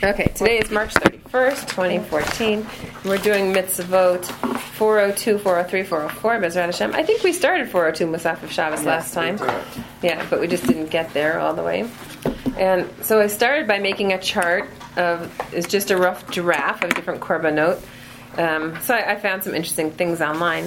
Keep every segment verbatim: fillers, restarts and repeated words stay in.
Okay, today is March thirty-first, twenty fourteen. We're doing mitzvot four oh two, four oh three, four oh four, Bezrat Hashem. I think we started four oh two Musaf of Shabbos yes, last time. Yeah, but we just didn't get there all the way. And so I started by making a chart of, it's just a rough giraffe of different korbanot. Um, so I, I found some interesting things online.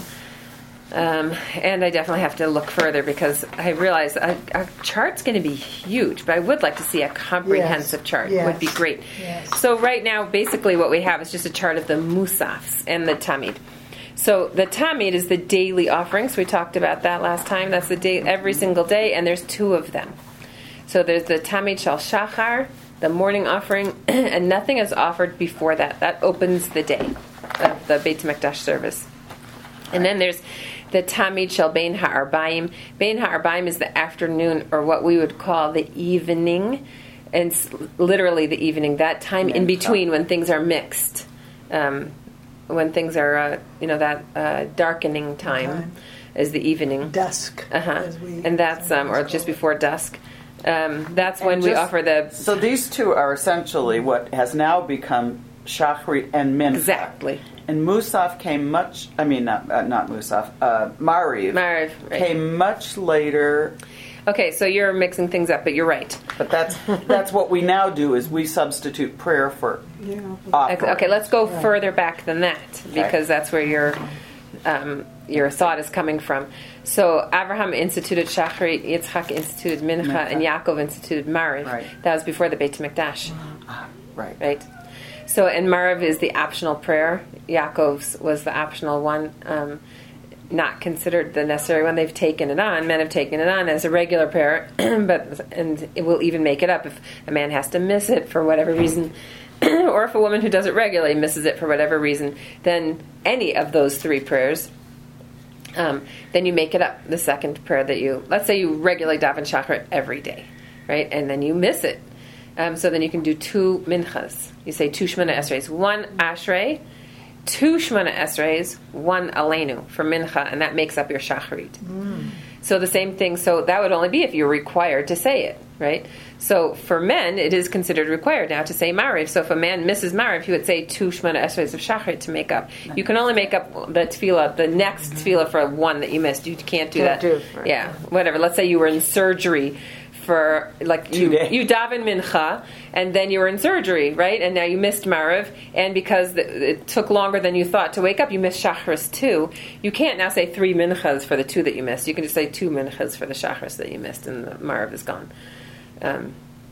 Um, and I definitely have to look further because I realize a, a chart's going to be huge, but I would like to see a comprehensive yes. chart. Yes. Would be great. Yes. So right now, basically what we have is just a chart of the musafs and the tamid. So the tamid is the daily offerings. We talked about that last time. That's the day, every single day, and there's two of them. So there's the tamid shal shachar, the morning offering, and nothing is offered before that. That opens the day of the Beit HaMikdash service. And then there's the Tamid Shel Bein HaArbaim. Bein HaArbaim is the afternoon, or what we would call the evening, and it's literally the evening, that time in between when things are mixed, um, when things are, uh, you know, that uh, darkening time, time is the evening. Dusk. Uh-huh. And that's, um, or just before dusk. Um, that's and when just, we offer the... So these two are essentially what has now become Shachrit and Mincha. Exactly. And Musaf came much, I mean, not uh, not Musaf, uh, Mariv, Mariv right. came much later. Okay, so you're mixing things up, but you're right. But that's that's what we now do, is we substitute prayer for yeah. offering. Okay, let's go right. further back than that, because okay. that's where your um, your thought is coming from. So Abraham instituted Shachrit, Yitzchak instituted Mincha, Mincha. and Yaakov instituted Mariv. Right. That was before the Beit HaMikdash. Uh, right. Right. So, and Mariv is the optional prayer. Yaakov's was the optional one, um, not considered the necessary one. They've taken it on. Men have taken it on as a regular prayer, but and it will even make it up if a man has to miss it for whatever reason, or if a woman who does it regularly misses it for whatever reason. Then any of those three prayers, um, then you make it up. The second prayer that you, let's say you regularly daven shachrit every day, right, and then you miss it. Um, so then you can do two minchas. You say two shmona esreis, one ashrei, two shmona esreis, one aleinu for mincha, and that makes up your shacharit. Mm. So the same thing. So that would only be if you're required to say it, right? So for men, it is considered required now to say mariv. So if a man misses mariv, he would say two shmona esreis of shacharit to make up. You can only make up the tefillah, the next tefillah for one that you missed. You can't do can't that. Do, right. Yeah, whatever. Let's say you were in surgery. For like Two you, days. you daven mincha, and then you were in surgery, right? And now you missed mariv, and because the, it took longer than you thought to wake up, you missed shachris too. You can't now say three minchas for the two that you missed. You can just say two minchas for the shachris that you missed, and the mariv is gone, um,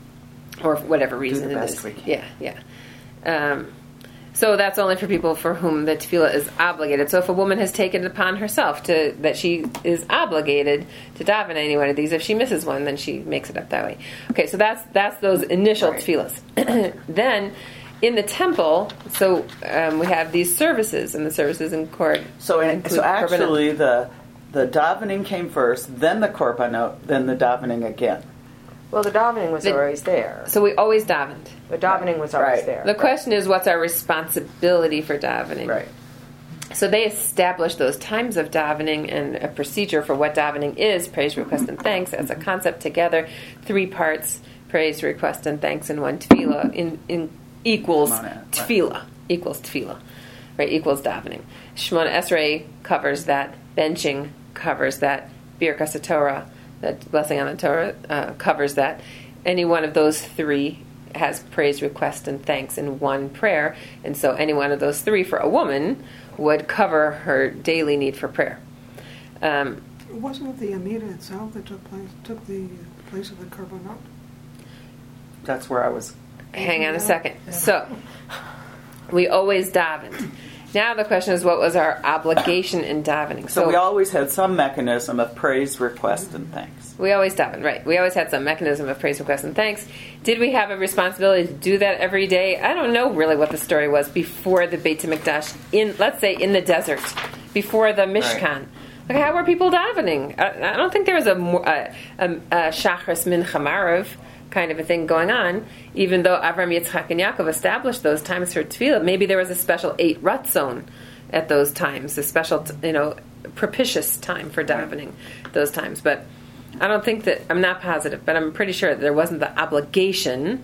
or for whatever reason Do the it best is. we can. Yeah, yeah. Um, So that's only for people for whom the tefillah is obligated. So if a woman has taken it upon herself to that she is obligated to daven any one of these, if she misses one, then she makes it up that way. Okay, so that's that's those initial right. tefillahs. Then in the temple, so um, we have these services, and the services in court. So in, so actually, the the davening came first, then the korbanot, then the davening again. Well, the davening was the, always there. So we always davened. The davening was always right. there. The question is, what's our responsibility for davening? Right. So they established those times of davening and a procedure for what davening is, praise, request, and thanks, as a concept together. Three parts, praise, request, and thanks in one tefillah in, in equals tefillah. Equals tefillah. Right, equals davening. Shemona Esrei covers that. Benching covers that. Birkas HaTorah, that blessing on the Torah, uh, covers that. Any one of those three has praise, request, and thanks in one prayer. And so any one of those three for a woman would cover her daily need for prayer. Um, Wasn't it the Amida itself that took place took the place of the korbanot? That's where I was. hang on a second. So we always davened. Now the question is, what was our obligation in davening? So, so we always had some mechanism of praise, request, and thanks. We always davened, right. We always had some mechanism of praise, request, and thanks. Did we have a responsibility to do that every day? I don't know really what the story was before the Beit HaMikdash, in, let's say in the desert, before the Mishkan. Right. Like, how were people davening? I, I don't think there was a, a, a, a Shachris Mincha Mariv kind of a thing going on, even though Avram, Yitzchak, and Yaakov established those times for tefillah. Maybe there was a special eight ratzon at those times, a special, you know, propitious time for davening those times. But I don't think that, I'm not positive, but I'm pretty sure that there wasn't the obligation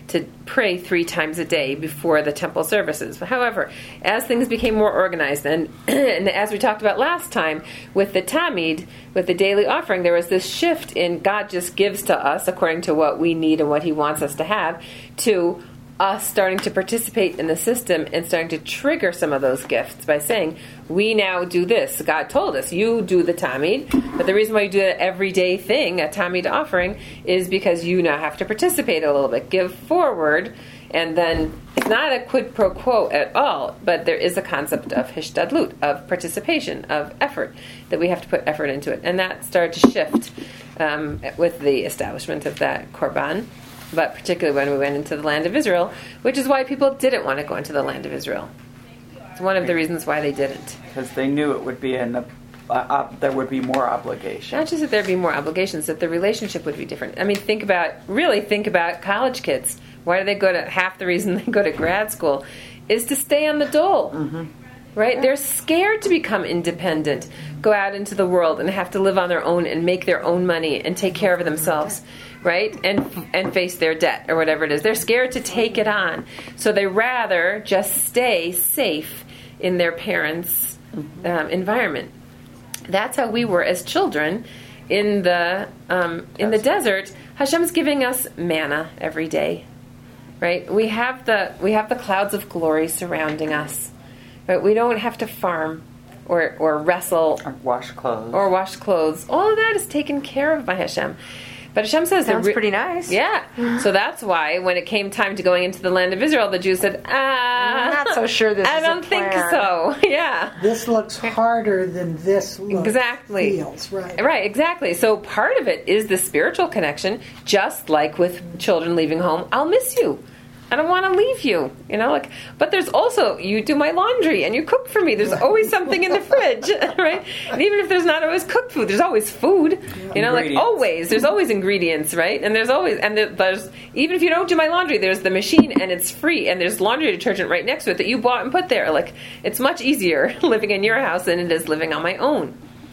to pray three times a day before the temple services. However, as things became more organized, and, and as we talked about last time, with the Tamid, with the daily offering, there was this shift in God just gives to us according to what we need and what He wants us to have, to us starting to participate in the system and starting to trigger some of those gifts by saying, we now do this. God told us, you do the Tamid, but the reason why you do an everyday thing, a Tamid offering, is because you now have to participate a little bit, give forward, and then it's not a quid pro quo at all, but there is a concept of hishtadlut, of participation, of effort, that we have to put effort into it. And that started to shift um, with the establishment of that korban. But particularly when we went into the land of Israel, which is why people didn't want to go into the land of Israel. It's one of the reasons why they didn't. Because they knew it would be an, uh, uh, there would be more obligation. Not just that there'd be more obligations, that the relationship would be different. I mean, think about, really think about college kids. Why do they go to, half the reason they go to grad school is to stay on the dole. Mm-hmm. Right? They're scared to become independent, go out into the world and have to live on their own and make their own money and take care of themselves, right? And and face their debt or whatever it is. They're scared to take it on. So they rather just stay safe in their parents' um, environment. That's how we were as children in the um, in the desert. Hashem's giving us manna every day, right? We have the we have the clouds of glory surrounding us. But we don't have to farm or, or wrestle. Or wash clothes. Or wash clothes. All of that is taken care of by Hashem. But Hashem says... Sounds re- pretty nice. Yeah. So that's why when it came time to going into the land of Israel, the Jews said, ah... I'm not so sure this I is a don't think plan." so. Yeah. This looks harder than this looks, Exactly. feels, right? Right, exactly. So part of it is the spiritual connection, just like with children leaving home. I'll miss you. I don't want to leave you, you know, like, but there's also, you do my laundry and you cook for me. There's always something in the fridge, right? And even if there's not always cooked food, there's always food, you know, like always, there's always ingredients, right? And there's always, and there's, even if you don't do my laundry, there's the machine and it's free and there's laundry detergent right next to it that you bought and put there. Like, it's much easier living in your house than it is living on my own.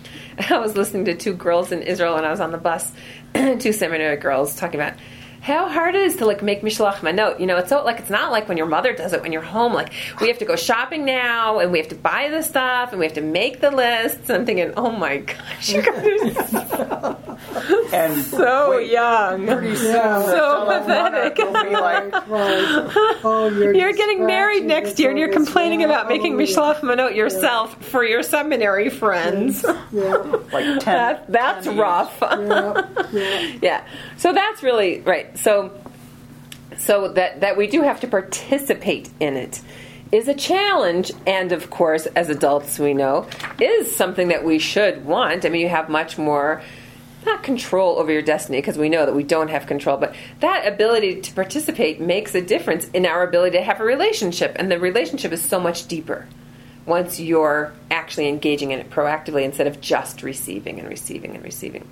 I was listening to two girls in Israel when I was on the bus, two seminary girls talking about how hard it is to like make mishloach manot. You know, it's so like it's not like when your mother does it when you're home. Like we have to go shopping now, and we have to buy the stuff, and we have to make the lists. I'm thinking, oh my gosh, you guys are so, and so wait, young, pretty soon, so pathetic. Will be like, oh, you're you're getting married next year, and you're complaining about making oh, mishloach manot yourself yeah. for your seminary friends. Yeah, like ten. That, that's ten rough. yeah, yeah. Yeah. So that's really right. So, so that that we do have to participate in it is a challenge, and of course, as adults, we know is something that we should want. I mean, you have much more. Not control over your destiny, because we know that we don't have control, but that ability to participate makes a difference in our ability to have a relationship, and the relationship is so much deeper once you're actually engaging in it proactively instead of just receiving and receiving and receiving.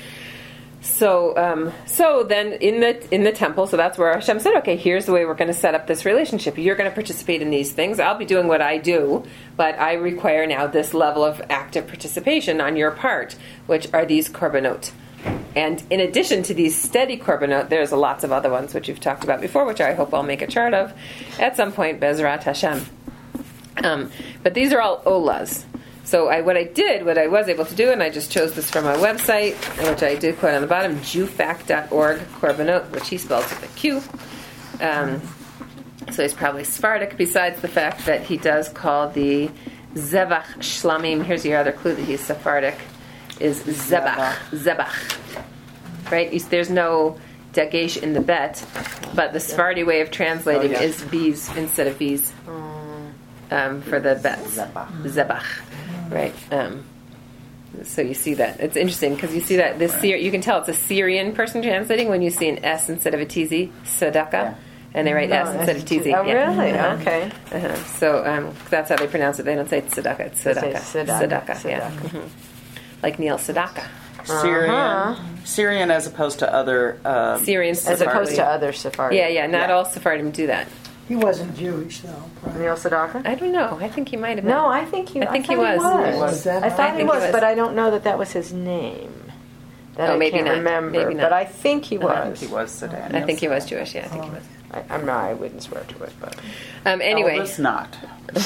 So, um, so then in the in the temple, so that's where Hashem said, okay, here's the way we're going to set up this relationship. You're going to participate in these things. I'll be doing what I do, but I require now this level of active participation on your part, which are these korbanot. And in addition to these steady korbanot, there's lots of other ones which you've talked about before, which I hope I'll make a chart of at some point, Bezrat Hashem. Um, but these are all olas. So I, what I did, what I was able to do, and I just chose this from my website, which I did quote on the bottom, jewfact dot org, korbanot, which he spells with a Q. Um, so he's probably Sephardic, besides the fact that he does call the Zevach Shlamim, here's your other clue that he's Sephardic, is Zebach. Zebach. Right? There's no dagesh in the bet, but the Sephardi way of translating oh, yeah. is bees instead of bees um, for the bets. Zebach. Right. Um, so you see that. It's interesting because you see that this Syri- you can tell it's a Syrian person translating when you see an S instead of a T Z, tzedakah, yeah. and they write no, S instead of T Z. Oh, yeah. really? Uh-huh. Okay. Uh-huh. So um, that's how they pronounce it. They don't say tzedakah, it's tzedakah. Tzedakah. Tzedakah, yeah. Mm-hmm. Like Neil Sedaka. Syrian, uh-huh. Syrian as opposed to other uh, Syrians as opposed to other Sephardim. Yeah, yeah. Not yeah. all Sephardim do that. He wasn't Jewish, though. Right? Neil Sedaka? I don't know. I think he might have been. No, I think he. I think I he was. He was. Was that I thought I he was, he was, but I don't know that that was his name. That oh, I maybe can't not. remember. Maybe not. But I think he was. I think he was Sudan. I think he was Jewish. Yeah, I think he was. I, I'm not. I wouldn't swear to it, but Um, anyway, Elvis not.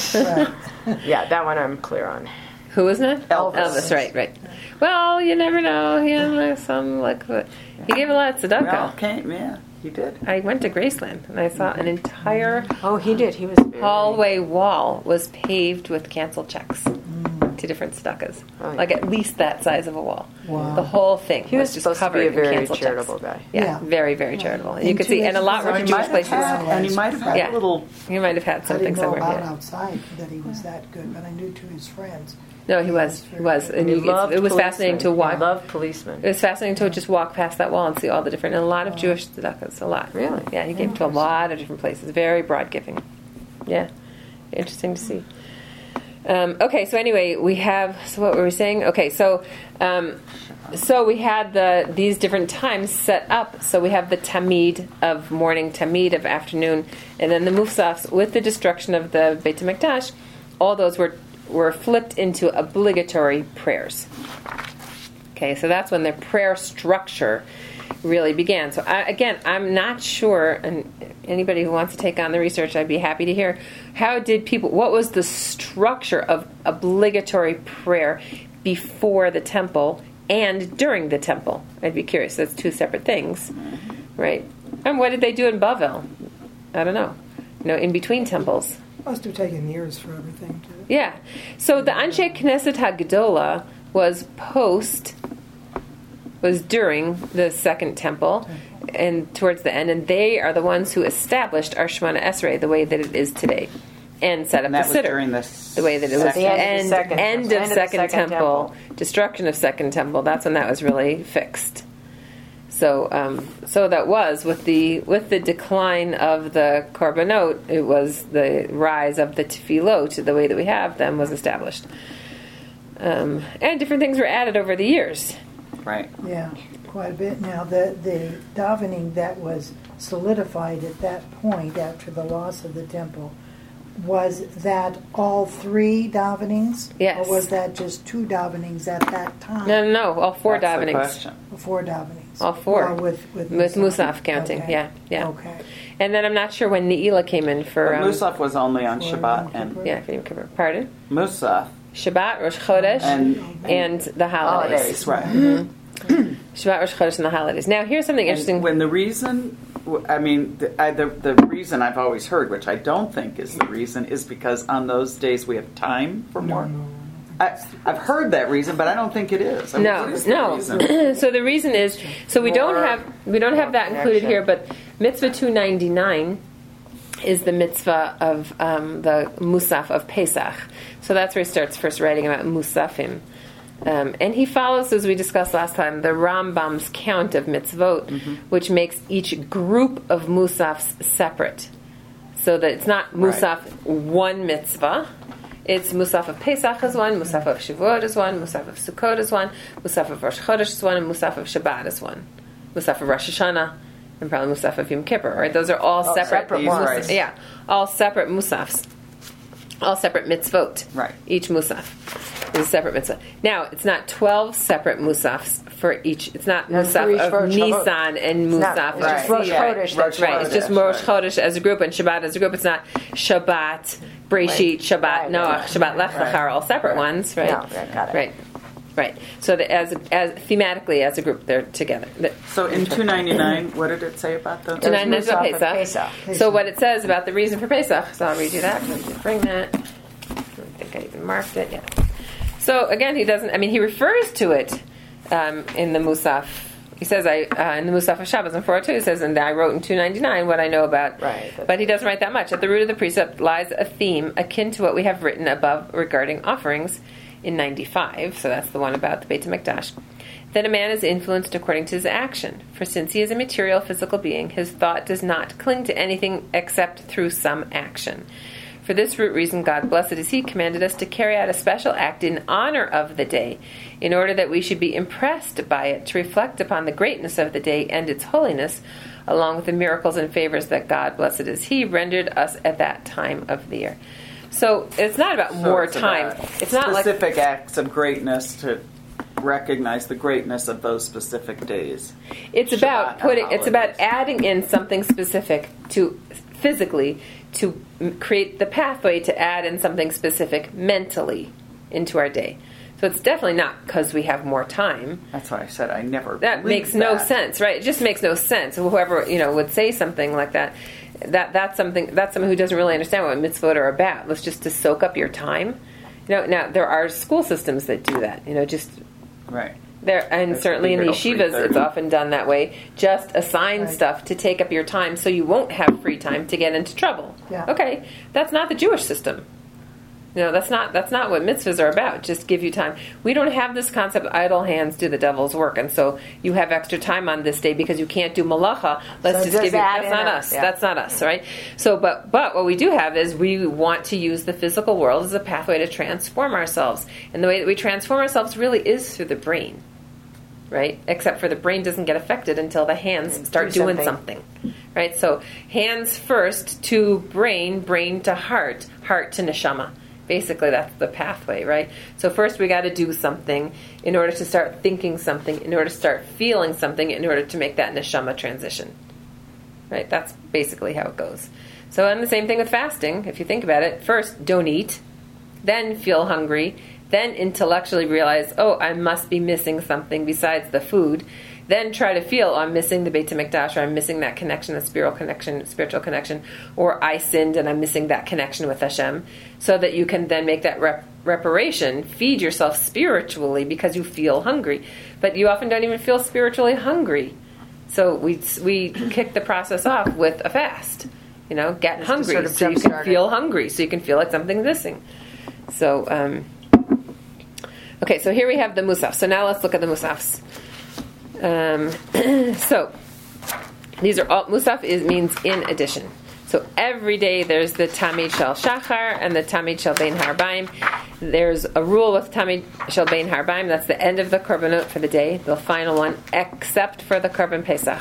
yeah, that one I'm clear on. who was it? Elvis. Elvis, right, right. Well, you never know. He had like some like he gave a lot of tzedakah. Well, came, yeah, he did. I went to Graceland and I saw an entire Oh, he did. He was very, hallway wall was paved with canceled checks to different tzedakahs, Oh, yeah. like at least that size of a wall. Wow. The whole thing He was just supposed to covered be a in very canceled charitable checks. guy. Yeah, Yeah. very, very charitable. And you And could two see, and a lot inches were of from He Jewish might have places. had, and he might have had Yeah. a little. You might have had I something didn't know somewhere. about Yeah. outside that he was that good, but I knew to his friends. No, he was. He was. And He you, loved it was policemen. fascinating to He walk. loved policemen. It was fascinating to just walk past that wall and see all the different, and a lot of Jewish tzedakahs, a lot. Really? Yeah, he gave to a lot of different places. Very broad giving. Yeah, interesting to see. Um, okay, so anyway, we have. So what were we saying? Okay, so um, so we had the these different times set up. So we have the tamid of morning, tamid of afternoon, and then the musafs with the destruction of the Beit HaMikdash. All those were were flipped into obligatory prayers. Okay, so that's when the prayer structure really began. So I, again, I'm not sure, and anybody who wants to take on the research, I'd be happy to hear. How did people? What was the structure of obligatory prayer before the temple and during the temple? I'd be curious. That's two separate things, right? And what did they do in Bavel? I don't know. You know, in between temples. Must have taken years for everything to. Yeah. So the Anshe Knesset HaGedola was post, was during the second temple and towards the end, and they are the ones who established our Shemona Esrei the way that it is today and set up And that the was Siddur. during the The way that it was At the end of the end, second end temple. of End of the second, second temple, temple. destruction of second temple. That's when that was really fixed. So, um, so that was with the with the decline of the korbanot, it was the rise of the tefillot, the way that we have them, was established, um, and different things were added over the years. Right. Yeah, quite a bit. Now, the, the davening that was solidified at that point after the loss of the temple, was that all three davenings? Yes. Or was that just two davenings at that time? No, no, no, all four That's the davenings, question. Four davenings? all four, Well, with, with, with Musaf. Musaf counting. Okay. Yeah, yeah. Okay. And then I'm not sure when Ne'ilah came in for But um, Musaf was only on For Shabbat Yom and Kippur. yeah, for Yom Kippur. Pardon, Musaf Shabbat, Rosh Chodesh, and, and the holidays. holidays, right? Shabbat, Rosh Chodesh, and the holidays. Now, here's something interesting. And when the reason, I mean, the, I, the the reason I've always heard, which I don't think is the reason, is because on those days we have time for more. No, I, I've heard that reason, but I don't think it is. I mean, No, what is the no. reason? So the reason is, so we don't More have we don't have that included connection. here, but mitzvah two ninety-nine is the mitzvah of um, the Musaf of Pesach. So that's where he starts first writing about Musafim. Um, and he follows, as we discussed last time, the Rambam's count of mitzvot, Mm-hmm. which makes each group of Musafs separate. So that it's not Musaf one mitzvah. It's Musaf of Pesach is one, Musaf of Shavuot is one, Musaf of Sukkot is one, Musaf of Rosh Chodesh is one, and Musaf of Shabbat is one. Musaf of Rosh Hashanah, and probably Musaf of Yom Kippur, right? Those are all Oh, separate, separate Musaf- ones. yeah, all separate Musafs. All separate mitzvot. Right. Each Musaf is a separate mitzvah. Now, it's not twelve separate Musafs for each. It's not No, Musaf for each of Rosh Chodesh. Nisan and It's not- Musaf. it's just of Rosh Siyar. Chodesh. Rosh Right, it's just Chodesh, Rosh right. Chodesh as a group and Shabbat as a group. It's not Shabbat, Breshit, Shabbat, Right, Noach, right, Shabbat Lech Lecha are all separate ones, right? No, yeah, got it. Right, right. So that as as thematically as a group, they're together. The- So in two ninety-nine, what did it say about the? Two ninety-nine is about Musaf of Pesach. Pesach. So what it says about the reason for Pesach, so I'll read you that. Let me bring that. I think I even marked it. Yeah. So again, he doesn't. I mean, he refers to it um, in the Musaf. He says, "I uh, in the Musaf of Shabbos in four oh two." He says, "And I wrote in two ninety-nine what I know about." Right. But he doesn't write that much. At the root of the precept lies a theme akin to what we have written above regarding offerings in ninety-five. So that's the one about the Beit HaMikdash. That a man is influenced according to his action. For since he is a material physical being, his thought does not cling to anything except through some action. For this root reason, God, blessed is He, commanded us to carry out a special act in honor of the day, in order that we should be impressed by it, to reflect upon the greatness of the day and its holiness, along with the miracles and favors that God, blessed is He, rendered us at that time of the year. So it's not about So more it's time. about It's not like specific acts of greatness to recognize the greatness of those specific days. It's Shabbat about or putting. It's about holidays. adding in something specific to physically to m- create the pathway to add in something specific mentally into our day. So it's definitely not because we have more time. That's why I said I never. That believed makes no that. sense, right? It just makes no sense. Whoever you know would say something like that, that that's something that's someone who doesn't really understand what mitzvot are about. It's just to soak up your time. You know, now there are school systems that do that. You know, just Right. there, and That's certainly in the typical yeshivas, three it's thirty. often done that way. Just assign Right. stuff to take up your time, so you won't have free time to get into trouble. Yeah. Okay, that's not the Jewish system. You know, that's not that's not what mitzvahs are about. Just give you time. We don't have this concept: idle hands do the devil's work, and so you have extra time on this day because you can't do malacha. Let's So just does give you. that That's not in a- us. yeah. That's not us, right? So, but but what we do have is we want to use the physical world as a pathway to transform ourselves, and the way that we transform ourselves really is through the brain. Right? Except for the brain doesn't get affected until the hands start Do doing something. something. Right? So hands first to brain, brain to heart, heart to neshama. Basically, that's the pathway, right? So first we got to do something in order to start thinking something, in order to start feeling something, in order to make that neshama transition. Right? That's basically how it goes. So and the same thing with fasting, if you think about it. First, don't eat. Then feel hungry. Then intellectually realize, oh, I must be missing something besides the food. Then try to feel, oh, I'm missing the Beit HaMikdash, or I'm missing that connection, the spiritual connection, spiritual connection, or I sinned and I'm missing that connection with Hashem, so that you can then make that rep- reparation, feed yourself spiritually because you feel hungry. But you often don't even feel spiritually hungry. So we we kick the process off with a fast. You know, get Just to hungry sort of so you can jumpstart it. feel hungry, so you can feel like something's missing. So, um, okay, so here we have the musaf. So now let's look at the musafs. Um, so these are all musaf is means in addition. So every day there's the Tamid Shel Shachar and the Tamid Shel Bein Harbaim. There's a rule with Tamid Shel Bein Harbaim. That's the end of the korbanot for the day, the final one, except for the korban Pesach.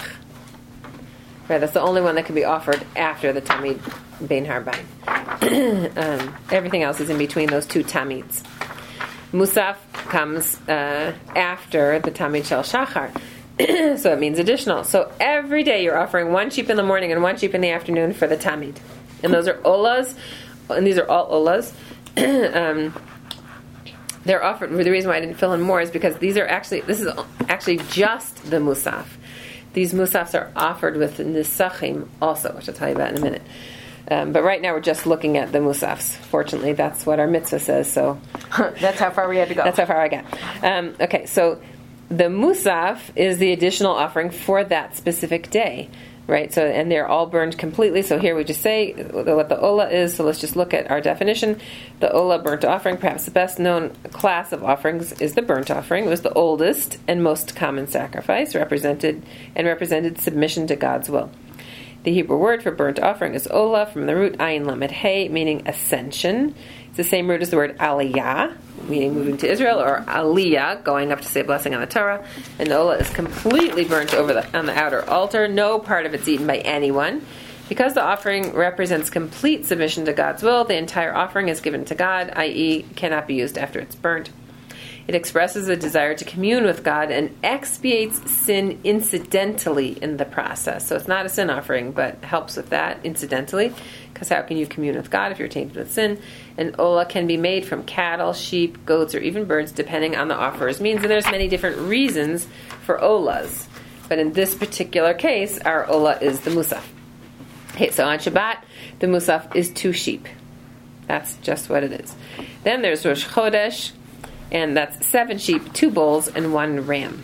Right, that's the only one that can be offered after the Tamid Bein Harbaim. um, everything else is in between those two Tamids. Musaf comes uh, after the Tamid Shel Shachar. So it means additional. So every day you're offering one sheep in the morning and one sheep in the afternoon for the Tamid. And those are olas, and these are all olas. um, they're offered, the reason why I didn't fill in more is because these are actually, this is actually just the musaf. These musafs are offered with nisachim also, which I'll tell you about in a minute. Um, but right now we're just looking at the musafs. Fortunately, that's what our mitzvah says, so That's how far we had to go. that's how far I got. Um, okay, so the musaf is the additional offering for that specific day, right? So, and they're all burned completely. So here we just say what the ola is. So let's just look at our definition. The ola burnt offering, perhaps the best known class of offerings, is the burnt offering. It was the oldest and most common sacrifice, represented and represented submission to God's will. The Hebrew word for burnt offering is ola, from the root ayin lamed hey, meaning ascension. It's the same root as the word aliyah, meaning moving to Israel, or aliyah, going up to say a blessing on the Torah. And the ola is completely burnt over the, on the outer altar. No part of it's eaten by anyone. Because the offering represents complete submission to God's will, the entire offering is given to God, that is cannot be used after it's burnt. It expresses a desire to commune with God and expiates sin incidentally in the process. So it's not a sin offering, but helps with that incidentally, because how can you commune with God if you're tainted with sin? And ola can be made from cattle, sheep, goats, or even birds, depending on the offerer's means. And there's many different reasons for olas. But in this particular case, our ola is the musaf. Okay, so on Shabbat, the musaf is two sheep. That's just what it is. Then there's Rosh Chodesh, and that's seven sheep, two bulls, and one ram.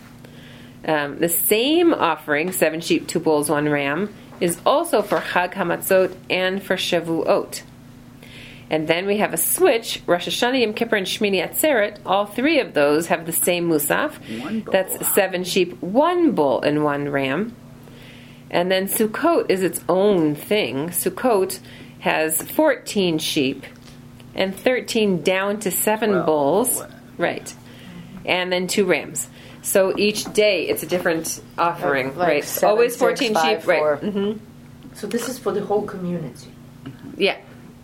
Um, the same offering, seven sheep, two bulls, one ram, is also for Chag HaMatzot and for Shavuot. And then we have a switch, Rosh Hashanah, Yom Kippur, and Shmini Atzeret. All three of those have the same musaf. One bull. That's seven sheep, one bull, and one ram. And then Sukkot is its own thing. Sukkot has fourteen sheep and thirteen down to seven Well, bulls. well. Right. And then two rams. So each day it's a different offering, Like right? seven, Always six, fourteen five, sheep, right? four. hmm So this is for the whole community. Yeah.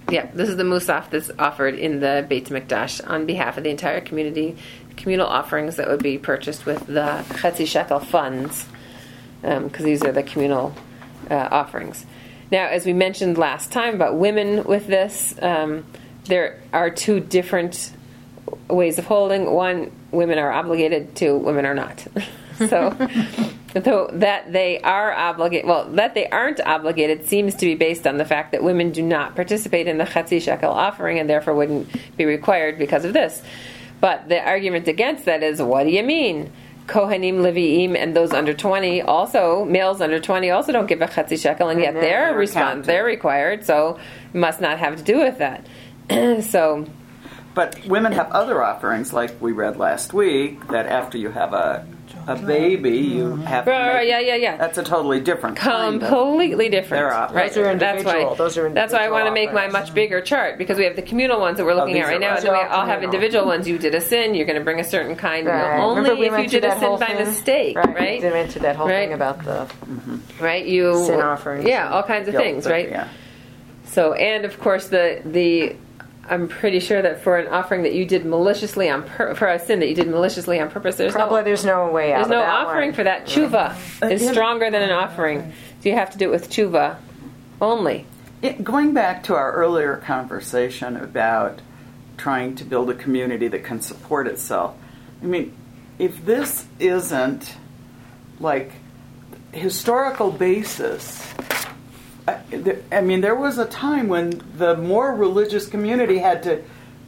Yeah, this is the musaf that's offered in the Beit Mikdash on behalf of the entire community. Communal offerings that would be purchased with the Chetzi Shekel funds, because um, these are the communal uh, offerings. Now, as we mentioned last time about women with this, um, there are two different ways of holding. One, women are obligated, two, women are not. So, so that they are obligated, well, that they aren't obligated seems to be based on the fact that women do not participate in the Chetzi Shekel offering and therefore wouldn't be required because of this. But the argument against that is, what do you mean? Kohanim, Leviim, and those under twenty also, males under twenty also don't give a Chetzi Shekel, and yet they're respond, they're required, so it must not have to do with that. So, but women have other offerings, like we read last week, that after you have a a baby, you have to right, make, yeah, yeah, yeah. That's a totally different kind of- completely different. They're op- Right? Those are That's why. individual- those are That's why I individual want to make my offerings. much bigger chart, because we have the communal ones that we're looking these at right are now, right. and then we Those are all all have communal. individual ones. You did a sin, you're going to bring a certain kind. Right. Only Remember we if went you through did a that sin whole by thing? mistake, Right. right? We went into that whole Right. thing about the Right? You sin offerings. Yeah, all kinds of Guilt, things, right? Yeah. So, and of course, the the I'm pretty sure that for an offering that you did maliciously on pur- for a sin that you did maliciously on purpose, there's probably no there's no way out. there's of no that offering one. for that. Tshuva is yeah. stronger than an offering, so you have to do it with tshuva only. It, going back to our earlier conversation about trying to build a community that can support itself, I mean, if this isn't like historical basis, I, there, I mean, there was a time when the more religious community had to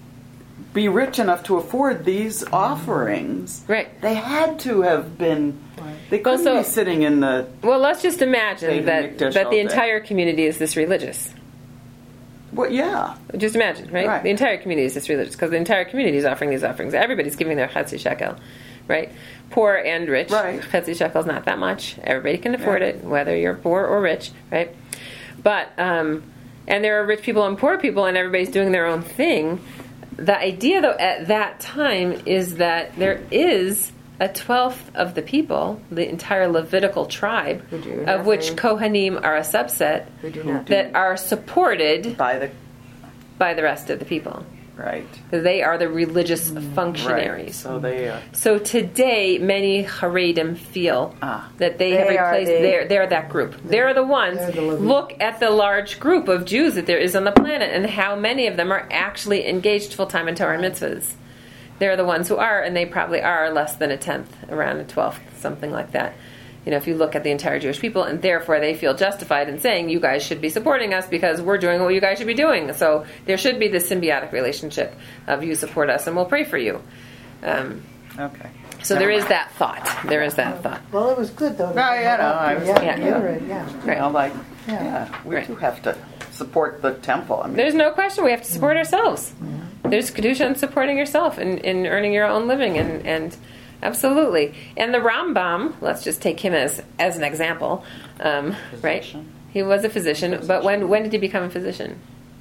be rich enough to afford these offerings. Right. They had to have been. They couldn't Also- be sitting in the. Well, let's just imagine Beit that Mikdash that all the day. entire community is this religious. Well, yeah. Just imagine, right? Right. The entire community is this religious, because the entire community is offering these offerings. Everybody's giving their Chetzi Shekel, right? Poor and rich. Right. Chetzi Shekel is not that much. Everybody can afford Yeah. it, whether you're poor or rich, right? But, um, and there are rich people and poor people, and everybody's doing their own thing. The idea, though, at that time is that there is a twelfth of the people, the entire Levitical tribe, Who do of nothing. which Kohanim are a subset, Who do not. that are supported By the. by the rest of the people. Right. Because they are the religious Right. functionaries. So they. Uh, So today, many Haredim feel Ah. that they, They have are replaced. the- They're, they're that group. They're the ones. they're the Levite. Look at the large group of Jews that there is on the planet, and how many of them are actually engaged full time in Torah and mitzvahs. They're the ones who are, and they probably are less than a tenth, around a twelfth, something like that. You know, if you look at the entire Jewish people, and therefore they feel justified in saying, you guys should be supporting us because we're doing what you guys should be doing. So there should be this symbiotic relationship of you support us and we'll pray for you. Um, okay. so there is that thought. There is that thought. Well, it was good though. to No, bring yeah, it no, up. I was yeah, thinking, you're yeah. right, yeah. You know, like, Yeah. yeah, we Right. do have to support the temple. I mean, There's no question we have to support ourselves. There's Kedusha in supporting yourself and in earning your own living, and, and absolutely. And the Rambam, let's just take him as as an example, um, right? Physician. He was a physician, but when when did he become a physician?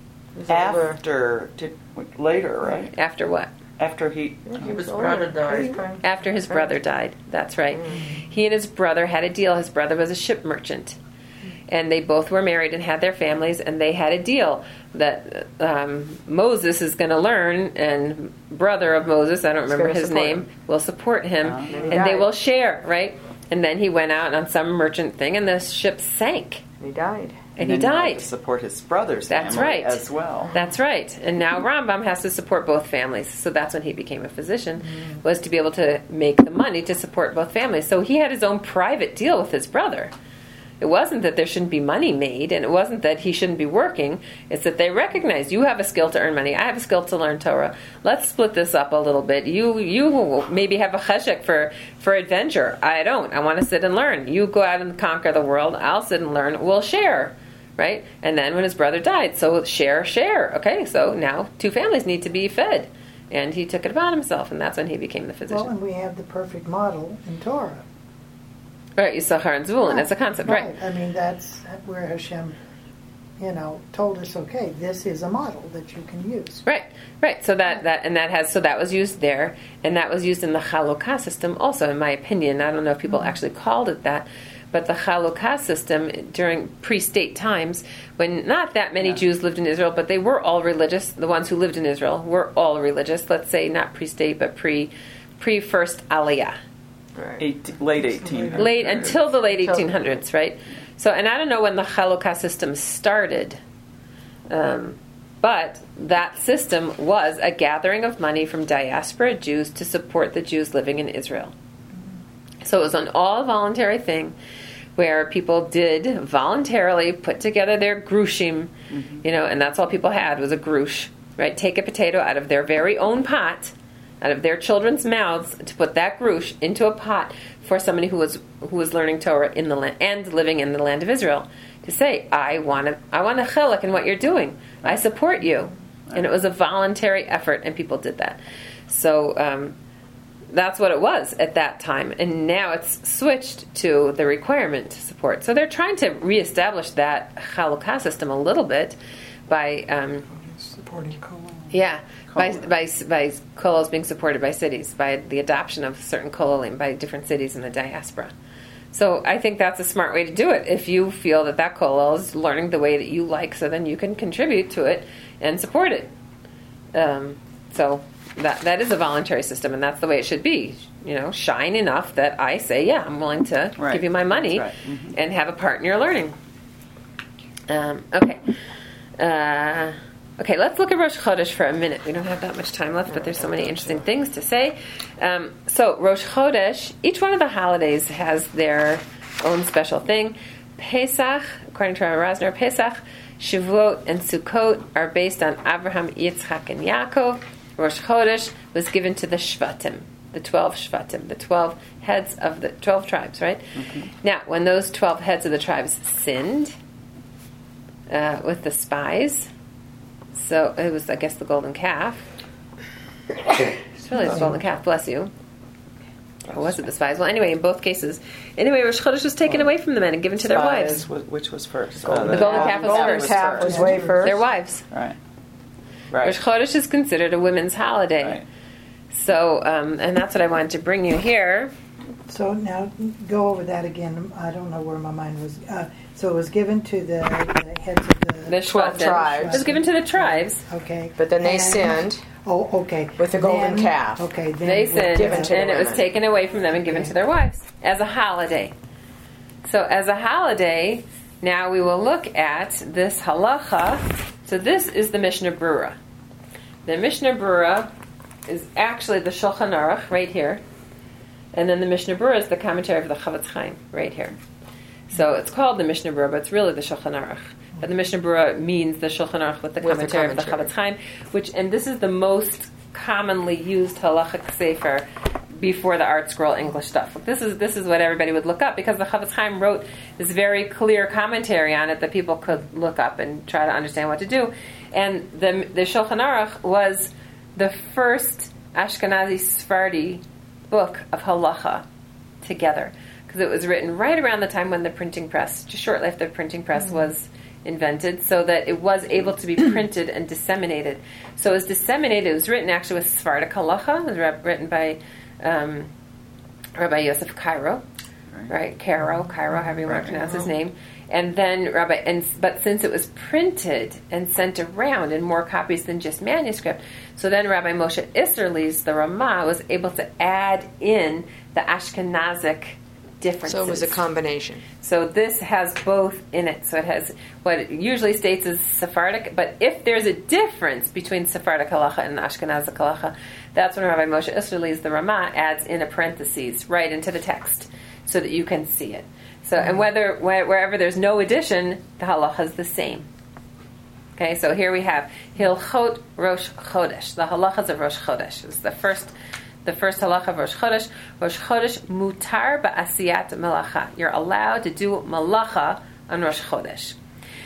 after, did, later, right? After what? After he. His brother died. After his brother died. That's right. He and his brother had a deal. His brother was a ship merchant. And they both were married and had their families, and they had a deal that um, Moses is going to learn, and brother of Moses, I don't remember gonna his support name, him. will support him, Oh. And he and they died. will share, right? And then he went out on some merchant thing, and the ship sank, He died. and he then he had died. to support his brother's That's family right. as well. That's right. And now Rambam has to support both families. So that's when he became a physician, was to be able to make the money to support both families. So he had his own private deal with his brother. It wasn't that there shouldn't be money made, and it wasn't that he shouldn't be working. It's that they recognize you have a skill to earn money. I have a skill to learn Torah. Let's split this up a little bit. You you maybe have a cheshek for, for adventure. I don't. I want to sit and learn. You go out and conquer the world. I'll sit and learn. We'll share. Right? And then when his brother died, so share, share. Okay, so now two families need to be fed. And he took it upon himself, and that's when he became the physician. Well, and we have the perfect model in Torah. Right, Yisachar and Zvulun as a concept, right. I mean, that's where Hashem, you know, told us, okay, this is a model that you can use. Right, right. So that, that and that has so that was used there, and that was used in the Chalukah system also, in my opinion. I don't know if people Mm-hmm. actually called it that, But the Chalukah system during pre-state times, when not that many Yeah. Jews lived in Israel, but they were all religious. The ones who lived in Israel were all religious. Let's say not pre-state, but pre pre first Aliyah, Right. Eight, late eighteen hundreds. late until the late Until- eighteen hundreds, right? So, and I don't know when the Chalukah system started, um, but that system was a gathering of money from diaspora Jews to support the Jews living in Israel. So it was an all voluntary thing where people did voluntarily put together their grushim, you know, and that's all people had was a grush, right? Take a potato out of their very own pot, out of their children's mouths, to put that grush into a pot for somebody who was who was learning Torah in the land and living in the land of Israel, to say, I want to I want a chilek in what you're doing. I support you, and it was a voluntary effort, and people did that. So. Um, That's what it was at that time. And now it's switched to the requirement to support. So they're trying to reestablish that Chalukah system a little bit by, um, Supporting Kollel. yeah, by, Kollel. by, by kollels being supported by cities, by the adoption of certain kollelim by different cities in the diaspora. So I think that's a smart way to do it. If you feel that that kollel is learning the way that you like, so then you can contribute to it and support it. Um, so... That that is a voluntary system, and that's the way it should be. You know, shine enough that I say, yeah, I'm willing to Right. give you my money That's right. Mhm. and have a part in your learning. Um, okay. Uh, okay, let's look at Rosh Chodesh for a minute. We don't have that much time left, but there's so many interesting things to say. Um, so, Rosh Chodesh, each one of the holidays has their own special thing. Pesach, according to Rabbi Rosner, Pesach, Shavuot, and Sukkot are based on Abraham, Yitzchak, and Yaakov. Rosh Chodesh was given to the Shvatim, the twelve Shvatim, the twelve heads of the twelve tribes, right? Mm-hmm. Now, when those twelve heads of the tribes sinned uh, with the spies, so it was, I guess, the golden calf. It's really the golden calf, bless you. Or was it the spies? Well, anyway, in both cases. Anyway, Rosh Chodesh was taken away from the men and given to their Spies wives. was- Which was first? Golden The golden calf was golden first. calf was way first. Their wives. Right. Rosh Right. Chodesh is considered a women's holiday. Right. So, um, and that's what I wanted to bring you here. So now go over that again. I don't know where my mind was. Uh, so it was given to the, the heads of the. The twelve Shvatim. tribes. It was given to the tribes. Okay. But then they And- sinned. Oh, okay. With the golden Then- calf. Okay. Then They with sinned, given the- to the and it was women. taken away from them and given Okay. to their wives as a holiday. So, as a holiday, now we will look at this halacha. So, this is the Mishnah Berurah. The Mishnah Berurah is actually the Shulchan Aruch right here, and then the Mishnah Berurah is the commentary of the Chavetz Chaim right here. So it's called the Mishnah Berurah, but it's really the Shulchan Aruch. But the Mishnah Berurah means the Shulchan Aruch with the With the commentary of the commentary. Chavetz Chaim, which, and this is the most commonly used halachic sefer before the Art Scroll English stuff. This is this is what everybody would look up, because the Chavetz Chaim wrote this very clear commentary on it that people could look up and try to understand what to do. And the the Shulchan Aruch was the first Ashkenazi Sephardi book of halacha together, because it was written right around the time when the printing press, just shortly after the printing press was invented, so that it was able to be printed and disseminated. So it was disseminated. It was written actually with Sephardic halacha. It was re- written by um, Rabbi Yosef Cairo, right? Cairo, Cairo, however you want to pronounce his name. And then Rabbi, and but since it was printed and sent around in more copies than just manuscript, so then Rabbi Moshe Isserles, the Ramah, was able to add in the Ashkenazic differences. So it was a combination. So this has both in it. So it has what it usually states as Sephardic, but if there's a difference between Sephardic halacha and Ashkenazic halacha, that's when Rabbi Moshe Isserles, the Ramah, adds in a parentheses right into the text so that you can see it. So, and whether wh- wherever there's no addition, the halacha is the same. Okay, so here we have Hilchot Rosh Chodesh, the halachas of Rosh Chodesh. It's the first, the first halacha of Rosh Chodesh. Rosh Chodesh mutar ba'asiyat melacha. You're allowed to do malacha on Rosh Chodesh.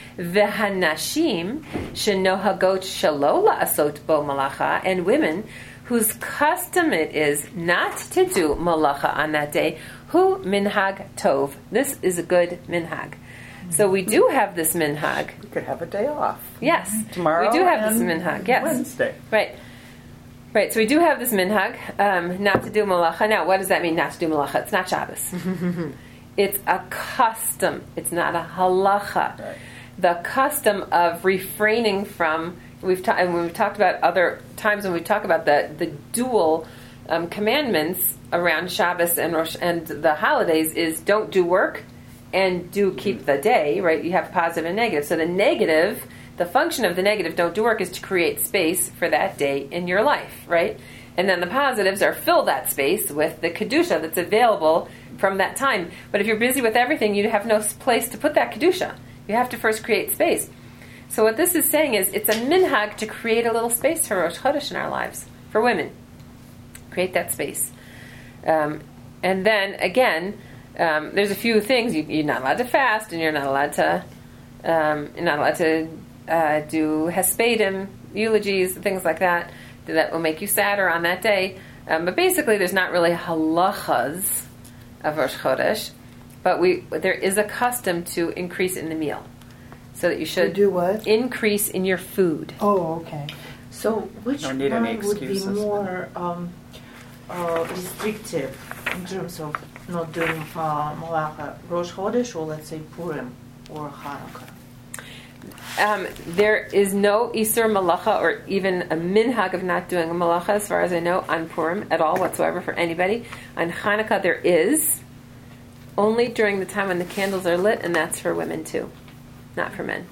V'hanashim shenohagot shelo la'asot bo malacha, and women whose custom it is not to do malacha on that day, hu minhag tov. This is a good minhag. So we do have this minhag. We could have a day off. Yes. Tomorrow We do have this and minhag, yes. Wednesday. Right. Right, so we do have this minhag, um, not to do malacha. Now, what does that mean, not to do malacha? It's not Shabbos. It's a custom. It's not a halacha. Right. The custom of refraining from, we've ta- and we've talked about other times when we talk about the, the dual um, commandments around Shabbos and Rosh, and the holidays is don't do work and do keep the day, right? You have positive and negative. So the negative, the function of the negative, don't do work, is to create space for that day in your life, right? And then the positives are fill that space with the Kedusha that's available from that time. But if you're busy with everything, you have no place to put that Kedusha. You have to first create space. So what this is saying is it's a minhag to create a little space for Rosh Chodesh in our lives, for women. Create that space. Um, and then, again, um, there's a few things. You, you're not allowed to fast, and you're not allowed to um, you're not allowed to uh, do hespedim, eulogies, things like that, that will make you sadder on that day. Um, but basically, there's not really halachas of Rosh Chodesh, but we there is a custom to increase in the meal, so that you should To do what? increase in your food. Oh, okay. So which Don't need any one would be excuses. more um, uh, restrictive in terms of not doing uh, malacha, Rosh Chodesh, or let's say Purim or Hanukkah? Um, there is no Isur Malacha or even a minhag of not doing a malacha, as far as I know, on Purim at all whatsoever for anybody. On Hanukkah there is, only during the time when the candles are lit, and that's for women too, not for men.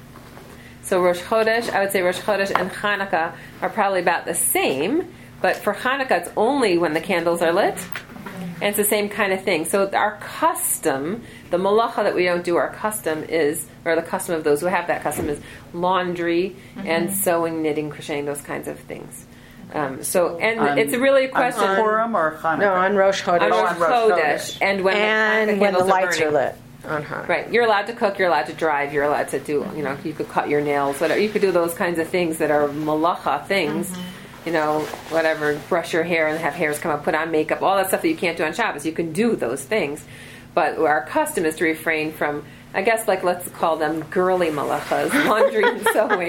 So Rosh Chodesh, I would say Rosh Chodesh and Hanukkah are probably about the same, but for Hanukkah it's only when the candles are lit, and it's the same kind of thing. So our custom, the malacha that we don't do, our custom is, or the custom of those who have that custom is laundry mm-hmm. and sewing, knitting, crocheting, those kinds of things. Um, so, and On- it's really a question. On Purim or Hanukkah? No, on Rosh Chodesh. On Oh, Rosh on Rosh Chodesh, Chodesh. and when and the, when the candles lights burning. are lit on Hanukkah. Right, you're allowed to cook, you're allowed to drive, you're allowed to do, you know, you could cut your nails, whatever. You could do those kinds of things that are malacha things, mm-hmm. you know, whatever, brush your hair and have hairs come up, put on makeup, all that stuff that you can't do on Shabbos. You can do those things. But our custom is to refrain from, I guess, like, let's call them girly malachas, laundry and sewing.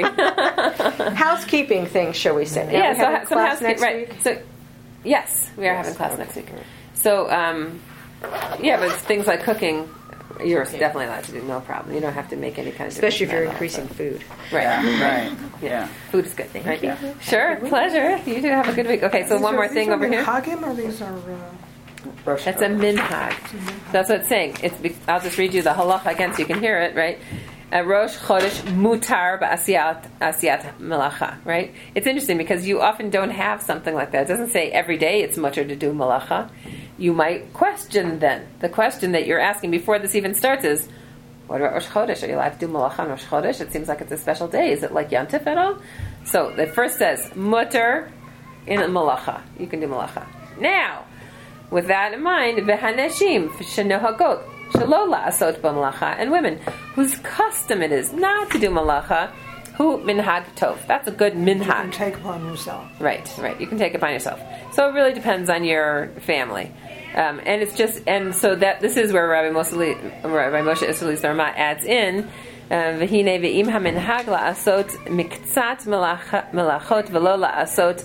Housekeeping things, shall we say? Are yeah, we so having ha- some class housekeeping, next right. week? So, yes, we are Yes, having class okay. next week. So, um, yeah, but things like cooking, you're definitely allowed to do, no problem. You don't have to make any kind of Especially if you're difference in increasing that food. Right. Yeah, right. Yeah. Yeah. Food is good. Thank Thank you. you. Sure, pleasure. You do have a good week. Okay, so These one are- more these thing are over here. Minhagim, or these are uh, Rosh That's a Chodesh. minhag. That's what it's saying. It's. be- I'll just read you the halacha again so you can hear it, right? Uh, Rosh Chodesh mutar ba'asiyat asiyat malacha, right? It's interesting because you often don't have something like that. It doesn't say every day it's mutter to do malacha. You might question then. The question that you're asking before this even starts is, what about Rosh Chodesh? Are you allowed to do malacha on Rosh Chodesh? It seems like it's a special day. Is it like Yom Tov at all? So the first says mutter in a malacha. You can do malacha. Now, with that in mind, v'haneshim shenohagot shelo la'asot b'malacha, and women whose custom it is not to do malacha, who minhag tov. That's a good you can minhag. take upon yourself. Right, right. You can take it upon yourself. So it really depends on your family. Um, and it's just, and so that this is where Rabbi Moshe, Rabbi Moshe Isserli Sarma adds in, v'hine ve'im ha'minhag la'asot miktzat melachot v'lo la'asot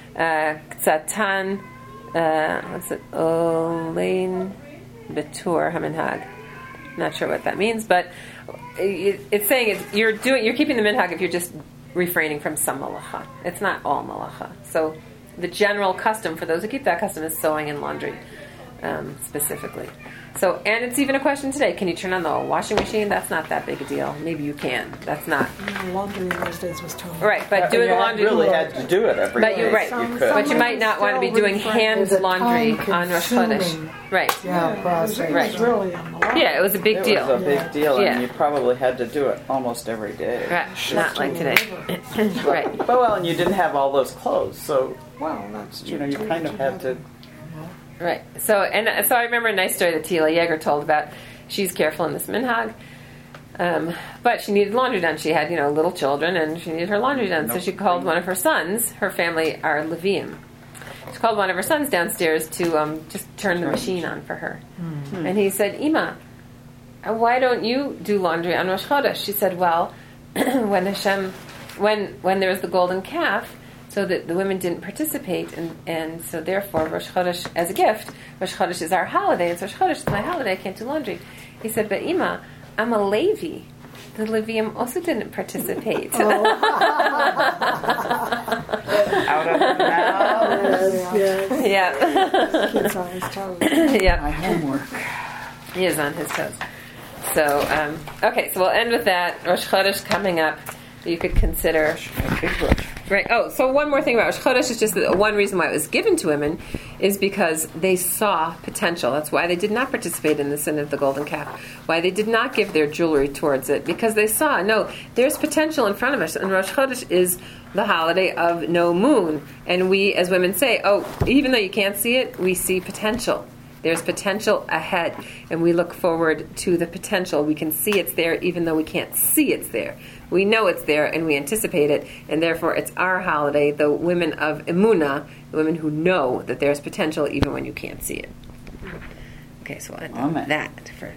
ktzatan, uh, what's it, olein betur ha'minhag. Not sure what that means, but it, it's saying it's, you're doing, you're keeping the minhag if you're just refraining from some malacha. It's not all malacha. So the general custom for those who keep that custom is sewing and laundry, um, specifically. So, and it's even a question today. Can you turn on the washing machine? That's not that big a deal. Maybe you can. That's not You know, laundry in those days was too. right. But doing you laundry, really had to do it every but day. you right. Some- You some could. But you might not want to be still doing refrain- hand There's a laundry on Rosh Chodesh. time-consuming- Right. Yeah, It was, process. it Right. was really a malacha. Yeah, it was a big It deal. was a big deal, Yeah. and you probably had to do it almost every day. Right. Not like today. Right. But well, and you didn't have all those clothes, so Well, that's you know you true, kind of too. had to. Right. So, and so I remember a nice story that Tila Yeager told about. She's careful in this minhag, um, but she needed laundry done. She had, you know, little children, and she needed her laundry done. So she called one of her sons. Her family are Levium. She called one of her sons downstairs to um, just turn the machine on for her. Mm-hmm. And he said, "Ima, why don't you do laundry on Rosh Chodesh?" She said, "Well, when Hashem, when when there was the golden calf." So that the women didn't participate, and, and so therefore Rosh Chodesh, as a gift, Rosh Chodesh is our holiday, and so Rosh Chodesh is my holiday, I can't do laundry. He said, but Ima, I'm a Levi. The Levium also didn't participate. Out of the mouth. Yes, Yeah. Kid's on his toes. My Yeah. homework. He is on his toes. So, um, okay, so we'll end with that. Rosh Chodesh coming up. You could consider. Right. Oh, so one more thing about Rosh Chodesh is just that one reason why it was given to women is because they saw potential. That's why they did not participate in the sin of the golden calf. Why they did not give their jewelry towards it, because they saw, no, there's potential in front of us. And Rosh Chodesh is the holiday of no moon. And we, as women, say, oh, even though you can't see it, we see potential. There's potential ahead, and we look forward to the potential. We can see it's there even though we can't see it's there. We know it's there, and we anticipate it, and therefore it's our holiday, the women of Emunah, the women who know that there's potential even when you can't see it. Okay, so we'll end on Amen. that for